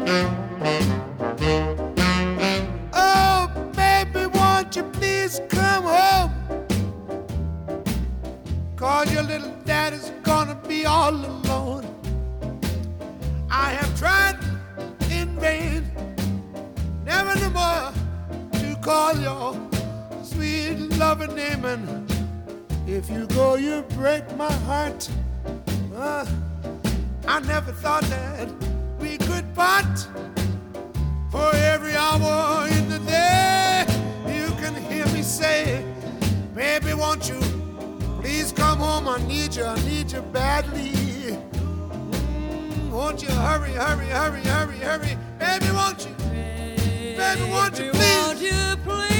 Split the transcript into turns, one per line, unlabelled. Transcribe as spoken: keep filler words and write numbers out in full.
Oh, baby, won't you please come home? 'Cause your little daddy's gonna be all alone. I have tried in vain, never no more to call your sweet loving name. And if you go, you break my heart. Uh, I never thought that we could part. For every hour in the day, you can hear me say, baby, won't you please come home? I need you, I need you badly. Mm, won't you hurry, hurry, hurry, hurry, hurry? Baby, won't you? Baby, won't you please?
Won't you please?